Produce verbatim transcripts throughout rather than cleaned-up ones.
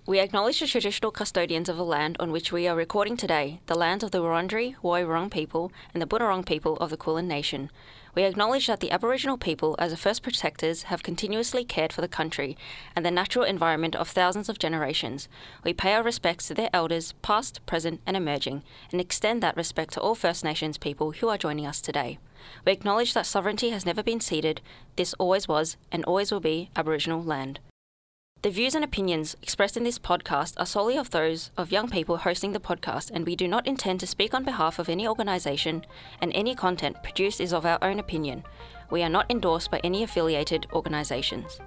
We acknowledge the traditional custodians of the land on which we are recording today, the lands of the Wurundjeri Woi-wurrung people and the Bunurong people of the Kulin Nation. We acknowledge that the Aboriginal people, as the first protectors, have continuously cared for the country and the natural environment of thousands of generations. We pay our respects to their elders, past, present and emerging, and extend that respect to all First Nations people who are joining us today. We acknowledge that sovereignty has never been ceded. This always was and always will be Aboriginal land. The views and opinions expressed in this podcast are solely of those of young people hosting the podcast, and we do not intend to speak on behalf of any organisation, and any content produced is of our own opinion. We are not endorsed by any affiliated organisations.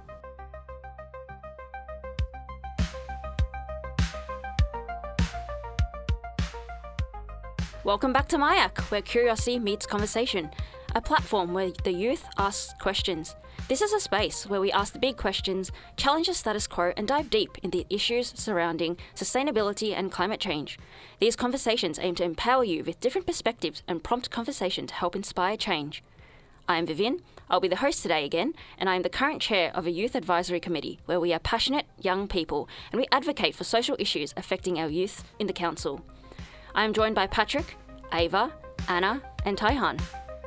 Welcome back to MIAC, where curiosity meets conversation, a platform where the youth asks questions. This is a space where we ask the big questions, challenge the status quo, and dive deep in the issues surrounding sustainability and climate change. These conversations aim to empower you with different perspectives and prompt conversation to help inspire change. I am Vivian, I'll be the host today again, and I am the current chair of a youth advisory committee where we are passionate young people and we advocate for social issues affecting our youth in the council. I am joined by Patrick, Ava, Anna, and Taihan.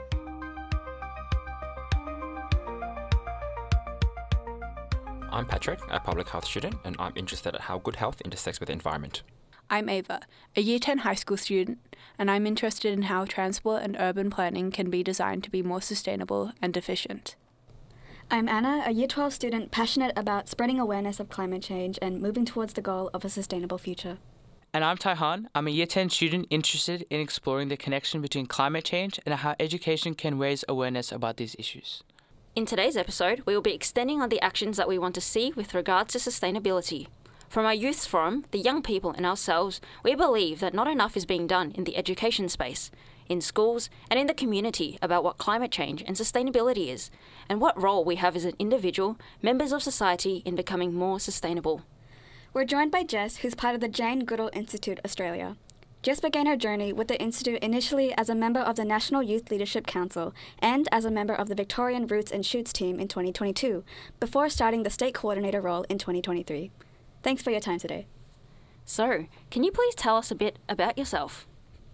I'm Patrick, a public health student, and I'm interested in how good health intersects with the environment. I'm Ava, a Year ten high school student, and I'm interested in how transport and urban planning can be designed to be more sustainable and efficient. I'm Anna, a Year twelve student passionate about spreading awareness of climate change and moving towards the goal of a sustainable future. And I'm Taihan. I'm a Year ten student interested in exploring the connection between climate change and how education can raise awareness about these issues. In today's episode, we will be extending on the actions that we want to see with regards to sustainability. From our youth forum, the young people and ourselves, we believe that not enough is being done in the education space, in schools and in the community about what climate change and sustainability is, and what role we have as an individual, members of society in becoming more sustainable. We're joined by Jess, who's part of the Jane Goodall Institute Australia. Jess began her journey with the Institute initially as a member of the National Youth Leadership Council and as a member of the Victorian Roots and Shoots team in twenty twenty-two, before starting the state coordinator role in twenty twenty-three. Thanks for your time today. So, can you please tell us a bit about yourself?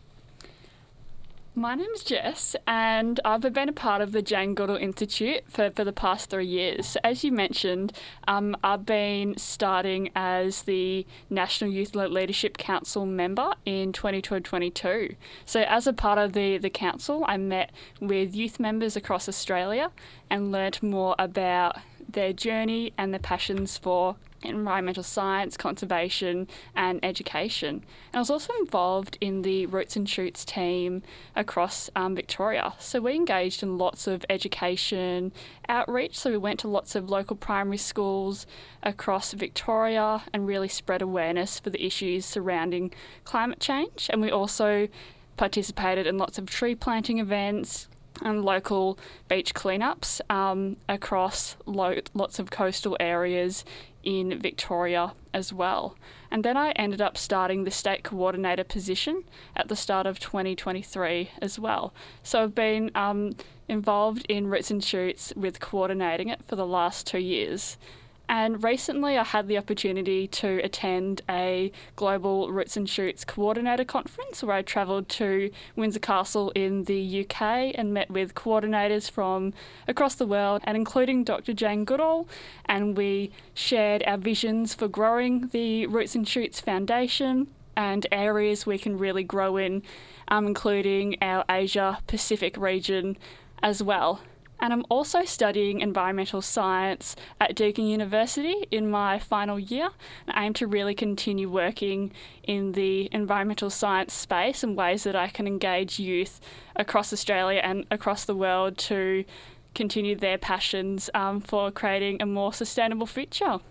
My name's Jess, and I've been a part of the Jane Goodall Institute for, for the past three years. As you mentioned, um, I've been starting as the National Youth Leadership Council member in twenty twenty-two. So as a part of the, the council, I met with youth members across Australia and learnt more about their journey and their passions for environmental science, conservation and education. And I was also involved in the Roots and Shoots team across um, Victoria. So we engaged in lots of education outreach. So we went to lots of local primary schools across Victoria and really spread awareness for the issues surrounding climate change. And we also participated in lots of tree planting events and local beach cleanups um, across lo- lots of coastal areas in Victoria as well. And then I ended up starting the state coordinator position at the start of twenty twenty-three as well. So I've been um, involved in Roots and Shoots with coordinating it for the last two years. And recently I had the opportunity to attend a global Roots and Shoots coordinator conference where I travelled to Windsor Castle in the U K and met with coordinators from across the world, and including Doctor Jane Goodall, and we shared our visions for growing the Roots and Shoots Foundation and areas we can really grow in, um, including our Asia Pacific region as well. And I'm also studying environmental science at Deakin University in my final year, and I aim to really continue working in the environmental science space in ways that I can engage youth across Australia and across the world to continue their passions um, for creating a more sustainable future.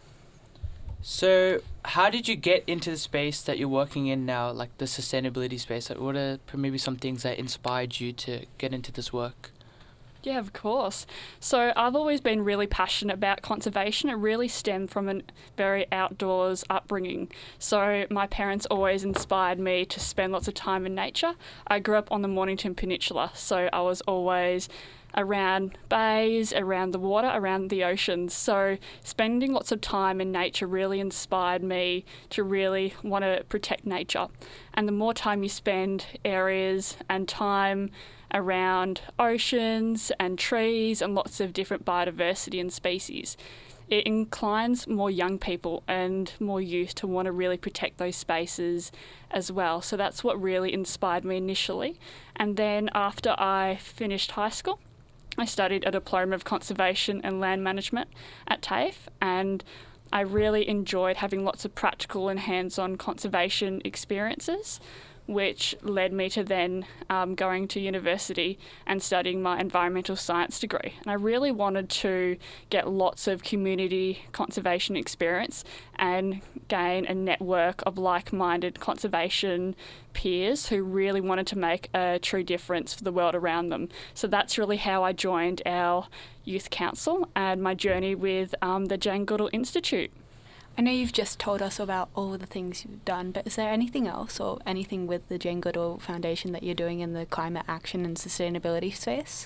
So how did you get into the space that you're working in now, like the sustainability space? Like, what are maybe some things that inspired you to get into this work? Yeah, of course. So I've always been really passionate about conservation. It really stemmed from a very outdoors upbringing. So my parents always inspired me to spend lots of time in nature. I grew up on the Mornington Peninsula, so I was always around bays, around the water, around the oceans. So spending lots of time in nature really inspired me to really want to protect nature. And the more time you spend areas and time around oceans and trees and lots of different biodiversity and species, it inclines more young people and more youth to want to really protect those spaces as well. So that's what really inspired me initially. And then after I finished high school, I studied a Diploma of Conservation and Land Management at TAFE, and I really enjoyed having lots of practical and hands-on conservation experiences, which led me to then um, going to university and studying my environmental science degree. And I really wanted to get lots of community conservation experience and gain a network of like-minded conservation peers who really wanted to make a true difference for the world around them. So that's really how I joined our youth council and my journey with um, the Jane Goodall Institute. I know you've just told us about all the things you've done, but is there anything else or anything with the Jane Goodall Foundation that you're doing in the climate action and sustainability space?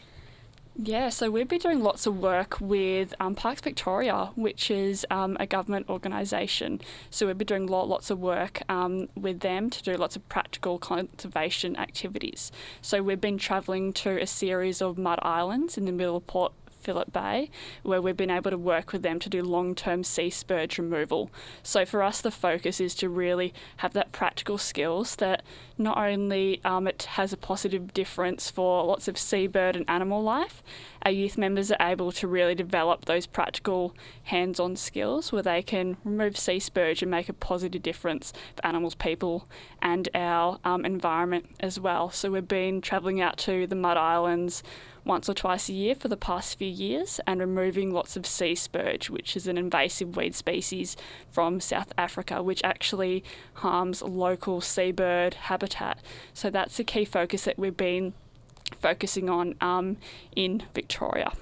Yeah, so we've been doing lots of work with um, Parks Victoria, which is um, a government organisation. So we've been doing lo- lots of work um, with them to do lots of practical conservation activities. So we've been travelling to a series of mud islands in the middle of Port Phillip Bay, where we've been able to work with them to do long-term sea spurge removal. So for us, the focus is to really have that practical skills that not only um, it has a positive difference for lots of seabird and animal life, our youth members are able to really develop those practical hands-on skills where they can remove sea spurge and make a positive difference for animals, people and our um, environment as well. So we've been travelling out to the mud islands once or twice a year for the past few years and removing lots of sea spurge, which is an invasive weed species from South Africa, which actually harms local seabird habitat. So that's a key focus that we've been focusing on um, in Victoria.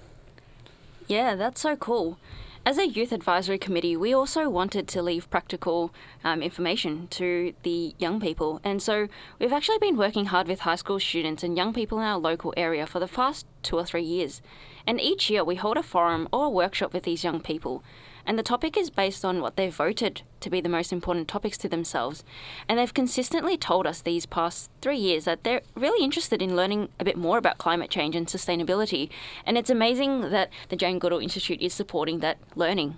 Yeah, that's so cool. As a youth advisory committee, we also wanted to leave practical um, information to the young people. And so we've actually been working hard with high school students and young people in our local area for the past two or three years. And each year we hold a forum or a workshop with these young people. And the topic is based on what they've voted to be the most important topics to themselves. And they've consistently told us these past three years that they're really interested in learning a bit more about climate change and sustainability. And it's amazing that the Jane Goodall Institute is supporting that learning.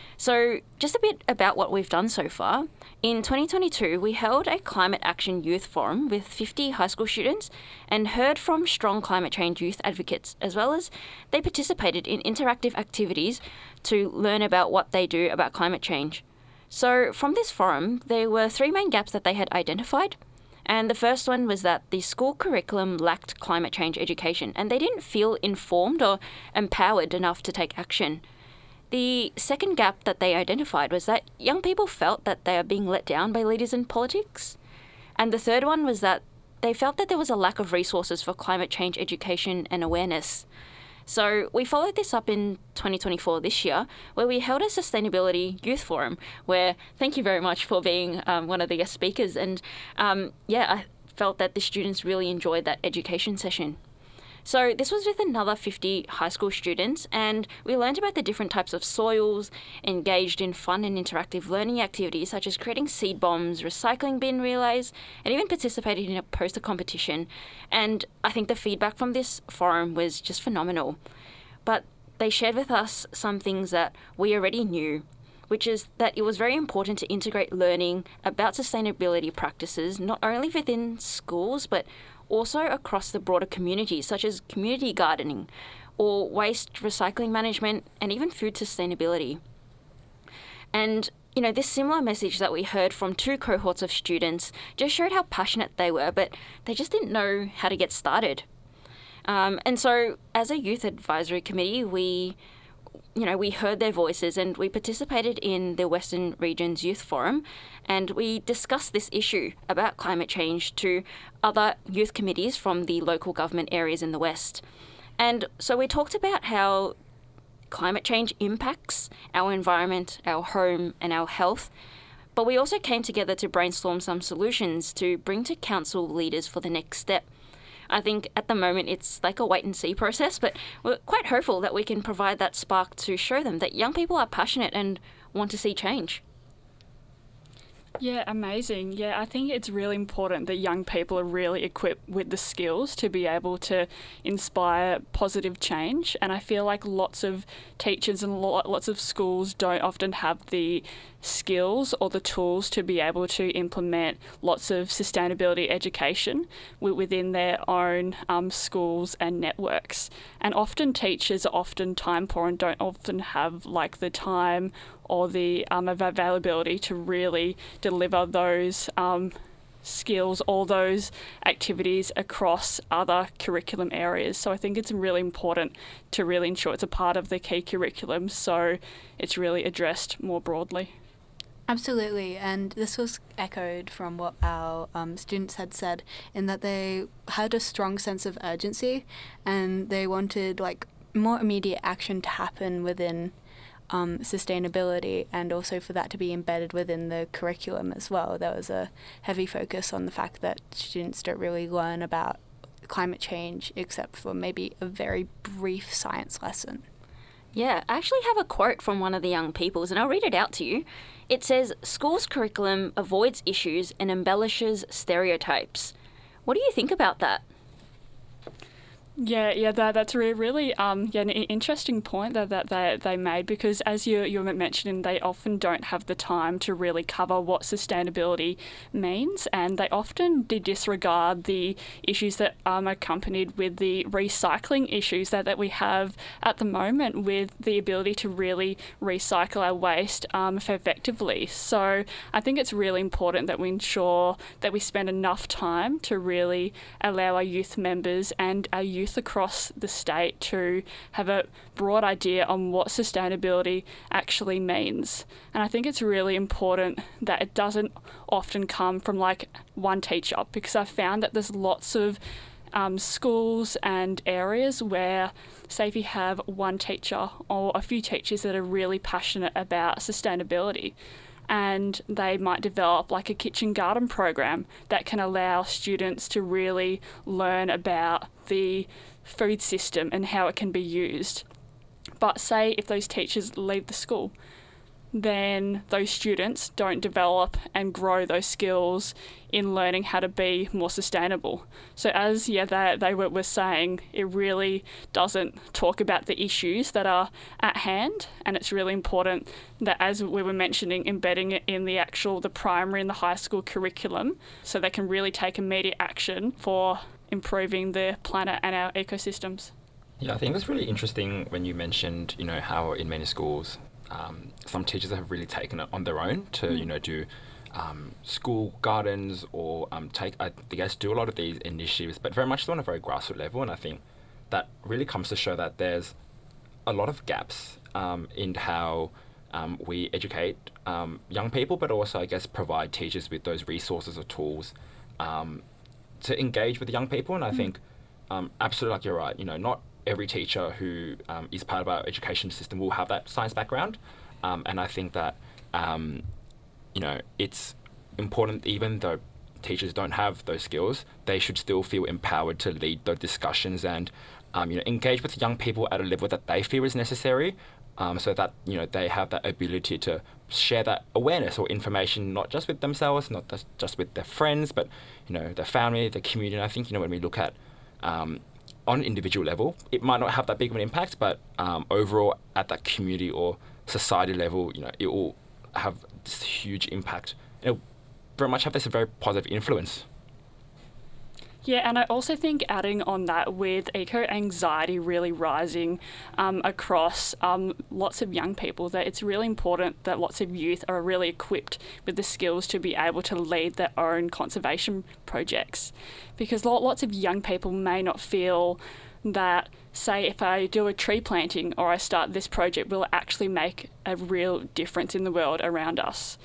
So just a bit about what we've done so far. In twenty twenty-two, we held a Climate Action Youth Forum with fifty high school students and heard from strong climate change youth advocates, as well as they participated in interactive activities to learn about what they do about climate change. So from this forum, there were three main gaps that they had identified. And the first one was that the school curriculum lacked climate change education and they didn't feel informed or empowered enough to take action. The second gap that they identified was that young people felt that they are being let down by leaders in politics. And the third one was that they felt that there was a lack of resources for climate change education and awareness. So we followed this up in twenty twenty-four this year, where we held a Sustainability Youth Forum, where thank you very much for being um, one of the guest speakers. And um, yeah, I felt that the students really enjoyed that education session. So this was with another fifty high school students, and we learned about the different types of soils, engaged in fun and interactive learning activities such as creating seed bombs, recycling bin relays, and even participated in a poster competition. And I think the feedback from this forum was just phenomenal. But they shared with us some things that we already knew, which is that it was very important to integrate learning about sustainability practices, not only within schools, but also across the broader community, such as community gardening or waste recycling management and even food sustainability. And, you know, this similar message that we heard from two cohorts of students just showed how passionate they were, but they just didn't know how to get started. Um, and so as a youth advisory committee, we you know, we heard their voices and we participated in the Western Regions Youth Forum, and we discussed this issue about climate change to other youth committees from the local government areas in the West. And so we talked about how climate change impacts our environment, our home, and our health. But we also came together to brainstorm some solutions to bring to council leaders for the next step. I think at the moment it's like a wait and see process, but we're quite hopeful that we can provide that spark to show them that young people are passionate and want to see change. Yeah, amazing. Yeah, I think it's really important that young people are really equipped with the skills to be able to inspire positive change. And I feel like lots of teachers and lots of schools don't often have the skills or the tools to be able to implement lots of sustainability education within their own um, schools and networks. And often teachers are often time poor and don't often have like the time or the um, availability to really deliver those um, skills, all those activities across other curriculum areas. So I think it's really important to really ensure it's a part of the key curriculum so it's really addressed more broadly. Absolutely, and this was echoed from what our um, students had said, in that they had a strong sense of urgency and they wanted like more immediate action to happen within um, sustainability, and also for that to be embedded within the curriculum as well. There was a heavy focus on the fact that students don't really learn about climate change except for maybe a very brief science lesson. Yeah, I actually have a quote from one of the young peoples, and I'll read it out to you. It says, "School's curriculum avoids issues and embellishes stereotypes." What do you think about that? Yeah, yeah, that that's really, really um, yeah, an interesting point that, that they, they made, because as you you were mentioning, they often don't have the time to really cover what sustainability means, and they often disregard the issues that um accompanied with the recycling issues that, that we have at the moment with the ability to really recycle our waste um effectively. So I think it's really important that we ensure that we spend enough time to really allow our youth members and our youth across the state to have a broad idea on what sustainability actually means. And I think it's really important that it doesn't often come from like one teacher, because I've found that there's lots of um, schools and areas where, say if you have one teacher or a few teachers that are really passionate about sustainability, and they might develop like a kitchen garden program that can allow students to really learn about the food system and how it can be used. But say if those teachers leave the school, then those students don't develop and grow those skills in learning how to be more sustainable. So as yeah they, they were, were saying, it really doesn't talk about the issues that are at hand, and it's really important that, as we were mentioning, embedding it in the actual the primary and the high school curriculum so they can really take immediate action for improving the planet and our ecosystems. Yeah, I think it's really interesting when you mentioned, you know, how in many schools Um, some teachers have really taken it on their own to, you know, do um, school gardens or um, take, I guess, do a lot of these initiatives, but very much on a very grassroots level. And I think that really comes to show that there's a lot of gaps um, in how um, we educate um, young people, but also, I guess, provide teachers with those resources or tools um, to engage with young people. And I mm. think, um, absolutely, like you're right, you know, not every teacher who um, is part of our education system will have that science background. Um, and I think that, um, you know, it's important, even though teachers don't have those skills, they should still feel empowered to lead those discussions and, um, you know, engage with young people at a level that they feel is necessary, um, so that, you know, they have that ability to share that awareness or information, not just with themselves, not just, just with their friends, but, you know, their family, the community. And I think, you know, when we look at, um, on an individual level, it might not have that big of an impact, but um, overall at that community or society level, you know, it will have this huge impact. It'll very much have this very positive influence. Yeah, and I also think adding on that with eco-anxiety really rising um, across um, lots of young people, that it's really important that lots of youth are really equipped with the skills to be able to lead their own conservation projects. Because lots of young people may not feel that, say, if I do a tree planting or I start this project, will actually make a real difference in the world around us.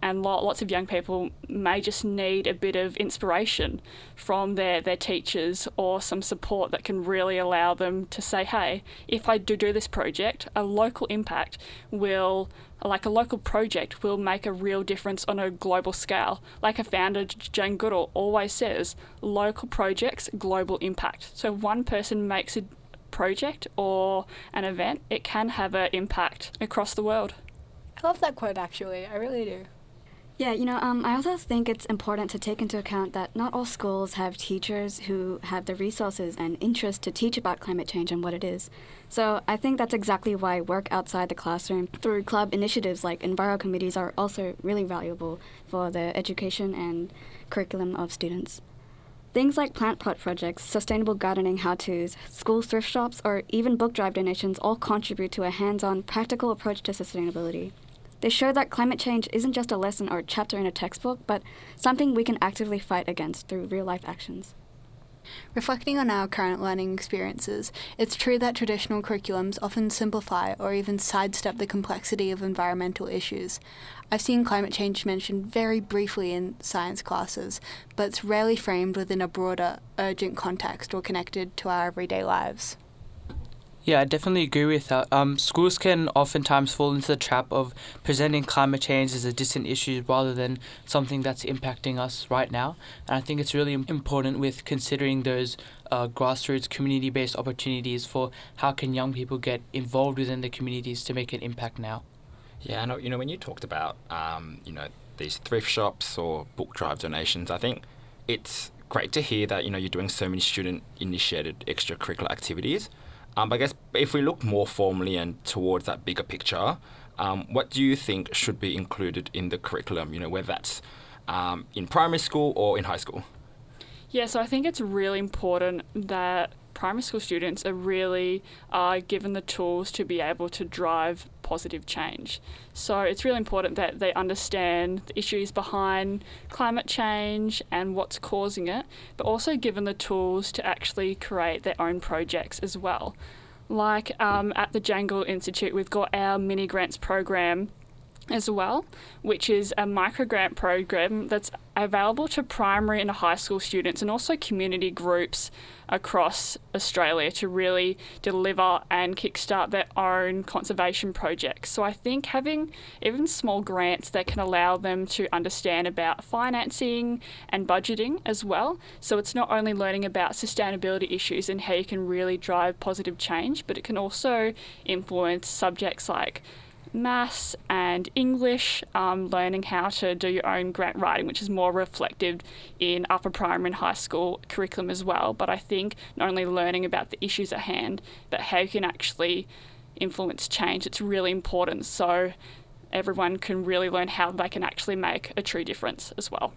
and lo- lots of young people may just need a bit of inspiration from their, their teachers or some support that can really allow them to say, hey, if I do do this project, a local impact will, like a local project will make a real difference on a global scale. Like our founder, Jane Goodall, always says, local projects, global impact. So if one person makes a project or an event, it can have an impact across the world. I love that quote, actually. I really do. Yeah, you know, um, I also think it's important to take into account that not all schools have teachers who have the resources and interest to teach about climate change and what it is. So I think that's exactly why work outside the classroom through club initiatives like Enviro committees are also really valuable for the education and curriculum of students. Things like plant pot projects, sustainable gardening how-tos, school thrift shops, or even book drive donations all contribute to a hands-on, practical approach to sustainability. They show that climate change isn't just a lesson or a chapter in a textbook, but something we can actively fight against through real-life actions. Reflecting on our current learning experiences, it's true that traditional curriculums often simplify or even sidestep the complexity of environmental issues. I've seen climate change mentioned very briefly in science classes, but it's rarely framed within a broader, urgent context or connected to our everyday lives. Yeah, I definitely agree with that. Um, schools can oftentimes fall into the trap of presenting climate change as a distant issue rather than something that's impacting us right now. And I think it's really important with considering those uh, grassroots community-based opportunities for how can young people get involved within the communities to make an impact now. Yeah, I know, you know, when you talked about, um, you know, these thrift shops or book drive donations, I think it's great to hear that, you know, you're doing so many student-initiated extracurricular activities. Um, but I guess if we look more formally and towards that bigger picture, um, what do you think should be included in the curriculum, you know, whether that's um, in primary school or in high school? Yeah, so I think it's really important that primary school students are really uh, given the tools to be able to drive positive change. So it's really important that they understand the issues behind climate change and what's causing it, but also given the tools to actually create their own projects as well. Like um, at the Jane Goodall Institute, we've got our mini grants program as well, which is a microgrant program that's available to primary and high school students and also community groups across Australia to really deliver and kickstart their own conservation projects. So I think having even small grants that can allow them to understand about financing and budgeting as well. So it's not only learning about sustainability issues and how you can really drive positive change, but it can also influence subjects like maths and English, um, learning how to do your own grant writing, which is more reflective in upper primary and high school curriculum as well. But I think not only learning about the issues at hand, but how you can actually influence change, it's really important so everyone can really learn how they can actually make a true difference as well.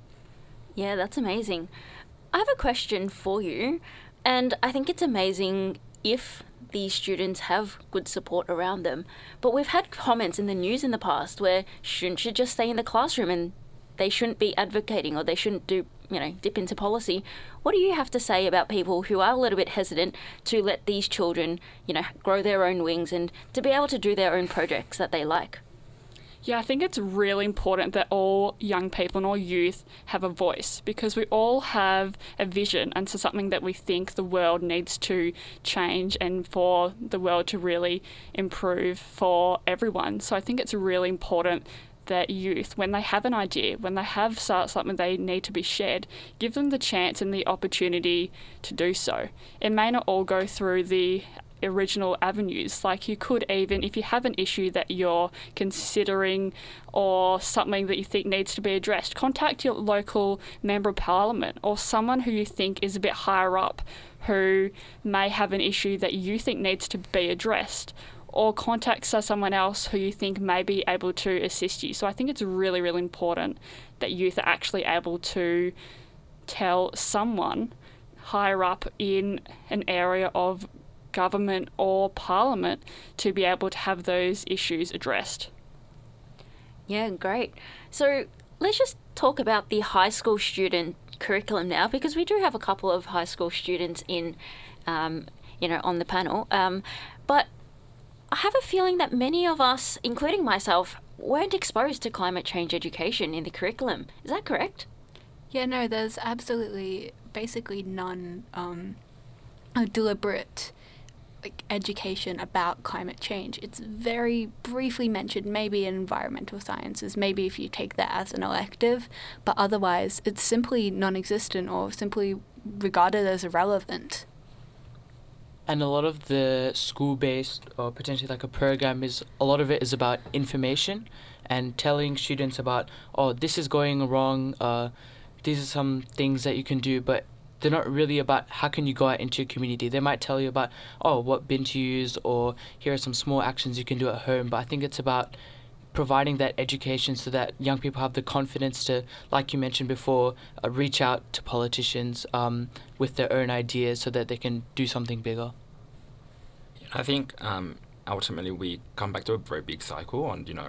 Yeah, that's amazing. I have a question for you, and I think it's amazing if these students have good support around them. But we've had comments in the news in the past where students should just stay in the classroom and they shouldn't be advocating or they shouldn't do, you know, dip into policy. What do you have to say about people who are a little bit hesitant to let these children, you know, grow their own wings and to be able to do their own projects that they like? Yeah, I think it's really important that all young people and all youth have a voice because we all have a vision and so something that we think the world needs to change and for the world to really improve for everyone. So I think it's really important that youth, when they have an idea, when they have something they need to be shared, give them the chance and the opportunity to do so. It may not all go through the original avenues. Like you could even, if you have an issue that you're considering or something that you think needs to be addressed, contact your local member of parliament or someone who you think is a bit higher up who may have an issue that you think needs to be addressed, or contact someone else who you think may be able to assist you. So I think it's really, really important that youth are actually able to tell someone higher up in an area of government or parliament to be able to have those issues addressed. Yeah, great. So let's just talk about the high school student curriculum now, because we do have a couple of high school students in, um, you know, on the panel. Um, but I have a feeling that many of us, including myself, weren't exposed to climate change education in the curriculum. Is that correct? Yeah, no, there's absolutely, basically none um, a deliberate like education about climate change. It's very briefly mentioned, maybe in environmental sciences, maybe if you take that as an elective, but otherwise it's simply non-existent or simply regarded as irrelevant. And a lot of the school-based or potentially like a program is, a lot of it is about information and telling students about, oh, this is going wrong, uh, these are some things that you can do, but they're not really about how can you go out into your community. They might tell you about, oh, what bin to use, or here are some small actions you can do at home. But I think it's about providing that education so that young people have the confidence to, like you mentioned before, uh, reach out to politicians um, with their own ideas so that they can do something bigger. I think um, ultimately we come back to a very big cycle on, you know,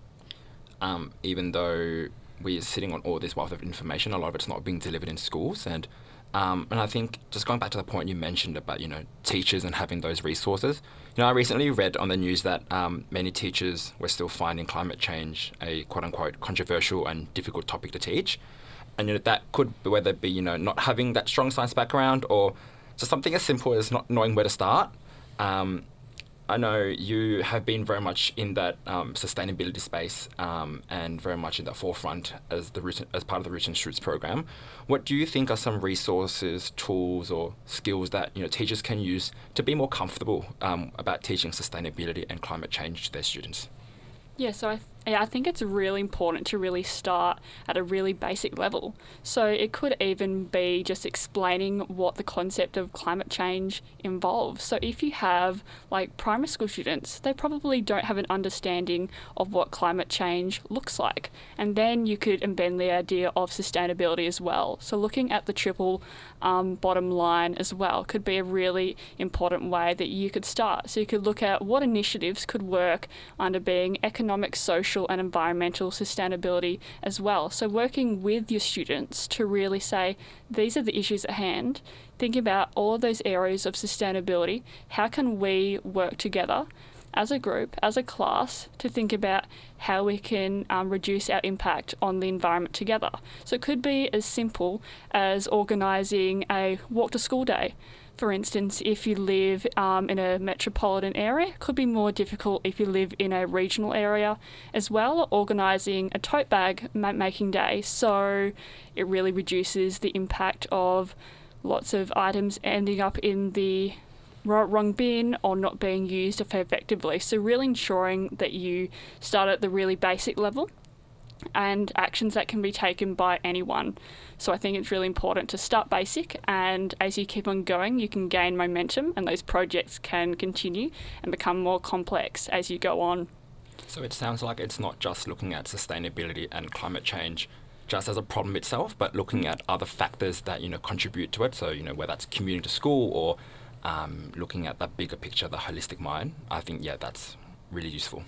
um, even though we're sitting on all this wealth of information, a lot of it's not being delivered in schools. And Um, and I think just going back to the point you mentioned about, you know, teachers and having those resources, you know, I recently read on the news that um, many teachers were still finding climate change a quote unquote controversial and difficult topic to teach. And, you know, that could be whether it be, you know, not having that strong science background or just something as simple as not knowing where to start. Um, I know you have been very much in that um, sustainability space um, and very much in the forefront as the Roots, as part of the Roots and Shoots program. What do you think are some resources, tools, or skills that you know teachers can use to be more comfortable um, about teaching sustainability and climate change to their students? Yeah, so I, th- yeah, I think it's really important to really start at a really basic level. So it could even be just explaining what the concept of climate change involves. So if you have like primary school students, they probably don't have an understanding of what climate change looks like. And then you could embed the idea of sustainability as well. So looking at the triple um, bottom line as well could be a really important way that you could start. So you could look at what initiatives could work under being economic, social and environmental sustainability as well. So working with your students to really say, these are the issues at hand. Think about all of those areas of sustainability. How can we work together as a group, as a class, to think about how we can um, reduce our impact on the environment together? So it could be as simple as organising a walk to school day. For instance, if you live um, in a metropolitan area, it could be more difficult if you live in a regional area as well, organising a tote bag making day so it really reduces the impact of lots of items ending up in the wrong bin or not being used effectively. So really ensuring that you start at the really basic level and actions that can be taken by anyone. So I think it's really important to start basic, and as you keep on going, you can gain momentum and those projects can continue and become more complex as you go on. So it sounds like it's not just looking at sustainability and climate change just as a problem itself, but looking at other factors that, you know, contribute to it. So, you know, whether that's commuting to school or um, looking at that bigger picture, the holistic mind. I think, yeah, that's really useful.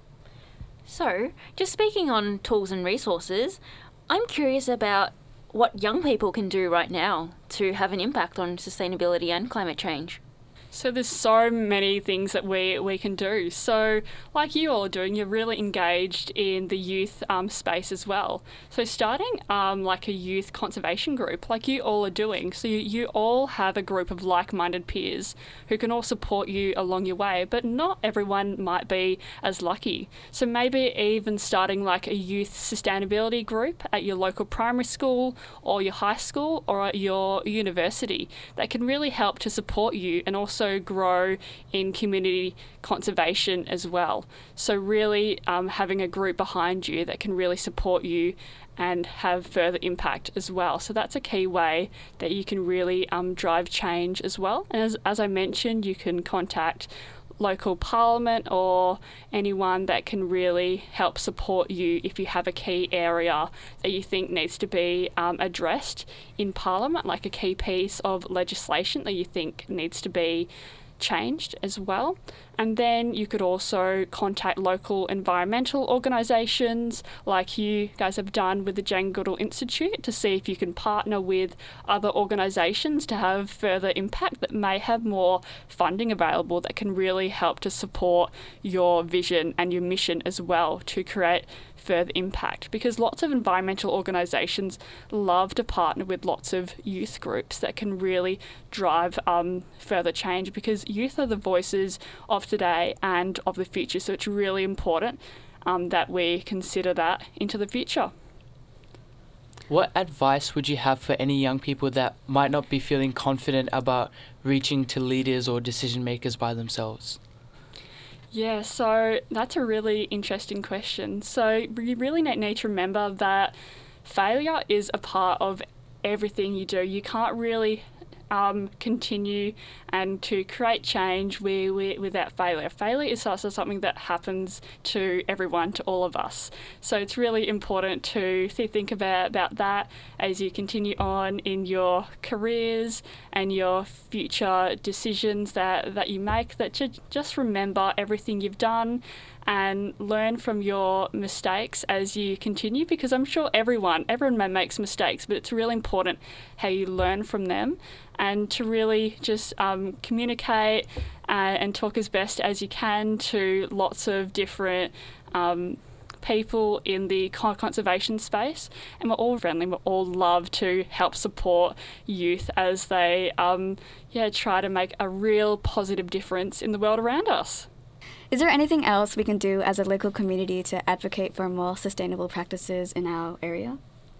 So, just speaking on tools and resources, I'm curious about what young people can do right now to have an impact on sustainability and climate change. So there's so many things that we, we can do. So like you all are doing, you're really engaged in the youth um, space as well. So starting um, like a youth conservation group, like you all are doing. So you, you all have a group of like-minded peers who can all support you along your way, but not everyone might be as lucky. So maybe even starting like a youth sustainability group at your local primary school or your high school or at your university that can really help to support you and also grow in community conservation as well. So really um, having a group behind you that can really support you and have further impact as well. So that's a key way that you can really um, drive change as well. And as, as I mentioned, you can contact local parliament or anyone that can really help support you if you have a key area that you think needs to be um, addressed in parliament, like a key piece of legislation that you think needs to be changed as well. And then you could also contact local environmental organisations like you guys have done with the Jane Goodall Institute to see if you can partner with other organisations to have further impact that may have more funding available that can really help to support your vision and your mission as well to create further impact, because lots of environmental organisations love to partner with lots of youth groups that can really drive um, further change, because youth are the voices of today and of the future, so it's really important um, that we consider that into the future. What advice would you have for any young people that might not be feeling confident about reaching to leaders or decision makers by themselves? Yeah, so that's a really interesting question. So you really need to remember that failure is a part of everything you do. You can't really um, continue and to create change we, we, without failure. Failure is also something that happens to everyone, to all of us. So it's really important to th- think about, about that as you continue on in your careers and your future decisions that, that you make, that ju- just remember everything you've done and learn from your mistakes as you continue, because I'm sure everyone, everyone makes mistakes, but it's really important how you learn from them, and to really just um, communicate uh, and talk as best as you can to lots of different um, people in the conservation space. And we're all friendly, we all love to help support youth as they um, yeah, try to make a real positive difference in the world around us. Is there anything else we can do as a local community to advocate for more sustainable practices in our area?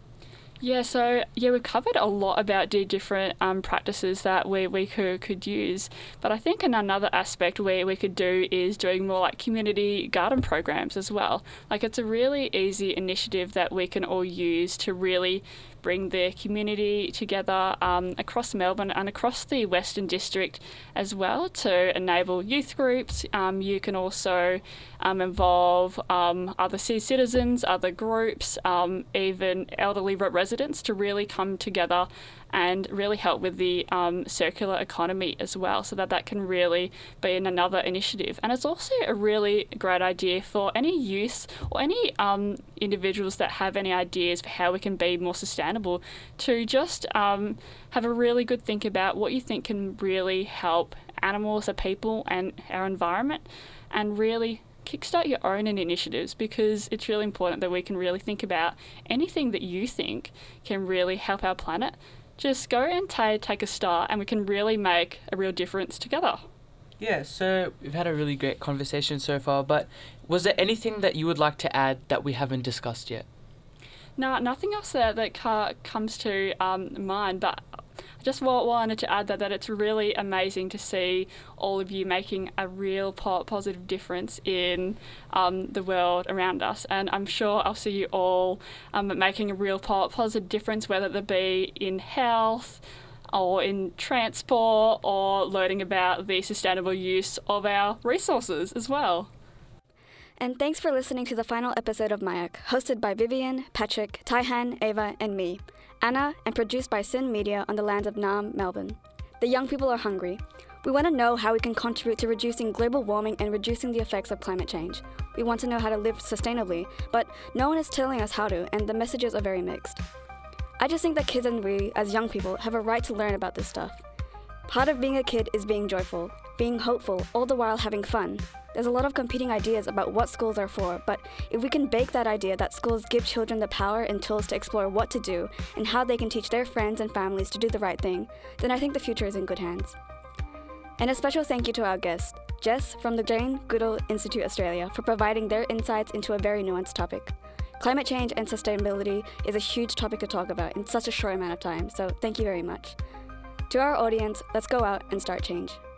Yeah, so yeah, we've covered a lot about the different um, practices that we, we could, could use, but I think another aspect where we could do is doing more like community garden programs as well. Like, it's a really easy initiative that we can all use to really bring the community together um, across Melbourne and across the Western District as well, to enable youth groups. Um, you can also um, involve um, other citizens, other groups, um, even elderly residents to really come together and really help with the um, circular economy as well, so that that can really be in another initiative. And it's also a really great idea for any youth or any um, individuals that have any ideas for how we can be more sustainable to just um, have a really good think about what you think can really help animals, the people and our environment, and really kickstart your own initiatives, because it's really important that we can really think about anything that you think can really help our planet. Just go and t- take a start, and we can really make a real difference together. Yeah, so we've had a really great conversation so far, but was there anything that you would like to add that we haven't discussed yet? No, nothing else that, that ca- comes to um, mind, but I just wa- wanted to add that, that it's really amazing to see all of you making a real po- positive difference in um, the world around us. And I'm sure I'll see you all um, making a real po- positive difference, whether it be in health or in transport or learning about the sustainable use of our resources as well. And thanks for listening to the final episode of Mayak, hosted by Vivian, Patrick, Taihan, Ava, and me, Anna, and produced by Sin Media on the lands of Naarm, Melbourne. The young people are hungry. We want to know how we can contribute to reducing global warming and reducing the effects of climate change. We want to know how to live sustainably, but no one is telling us how to, and the messages are very mixed. I just think that kids and we, as young people, have a right to learn about this stuff. Part of being a kid is being joyful, being hopeful, all the while having fun. There's a lot of competing ideas about what schools are for, but if we can bake that idea that schools give children the power and tools to explore what to do and how they can teach their friends and families to do the right thing, then I think the future is in good hands. And a special thank you to our guest, Jess from the Jane Goodall Institute Australia, for providing their insights into a very nuanced topic. Climate change and sustainability is a huge topic to talk about in such a short amount of time, so thank you very much. To our audience, let's go out and start change.